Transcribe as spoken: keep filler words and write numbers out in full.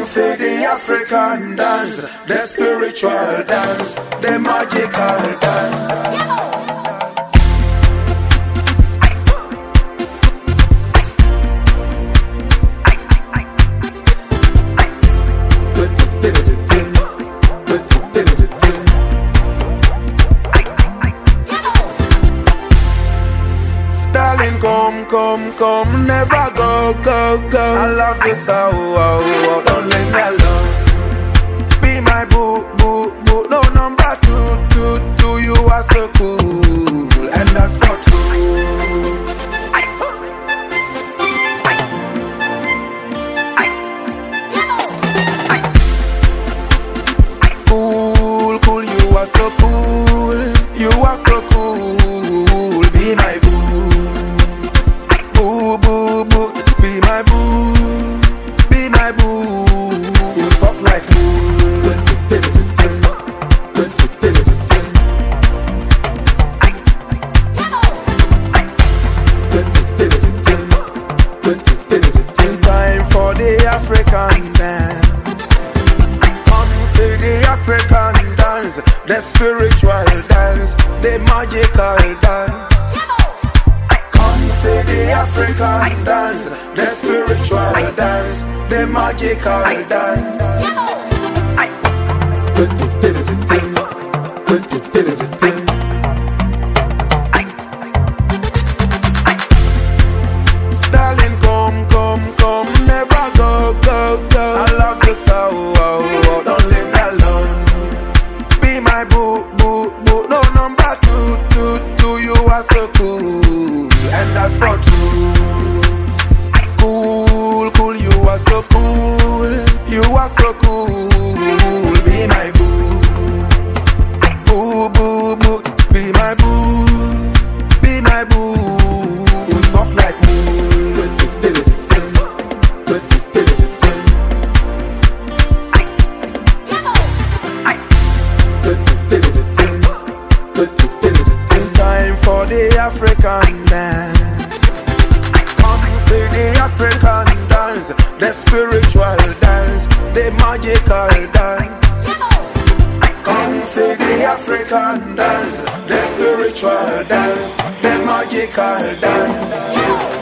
for the African dance, the spiritual dance, the magical dance. Come, come, come, never go, go, go. I love this, oh, oh, oh, don't leave me alone. Be my boo, boo, boo. No number two, two, two. You are so cool, and that's for true. Cool, cool, you are so cool. You are so cool. Be my boo. Boo, boo, boo, be my boo, be my boo. You soft like wool. Time for the African dance. Come for the African dance, the spiritual dance, the magical dance. For the African dance, the spiritual dance, the magical dance. Darling, come, come, come, never go, go, go. I love you so, oh, oh, don't leave me alone. Be my boo, boo, boo. No number two, two, two. You are so cool, and that's for true. Cool, cool, you are so cool. You are so cool. Be my boo. Boo, boo, boo. Be my boo. Be my boo. You soft like wool. Time for the African dance. Come for the African dance, the spiritual dance, the magical dance. Come for the African dance, the spiritual dance, the magical dance.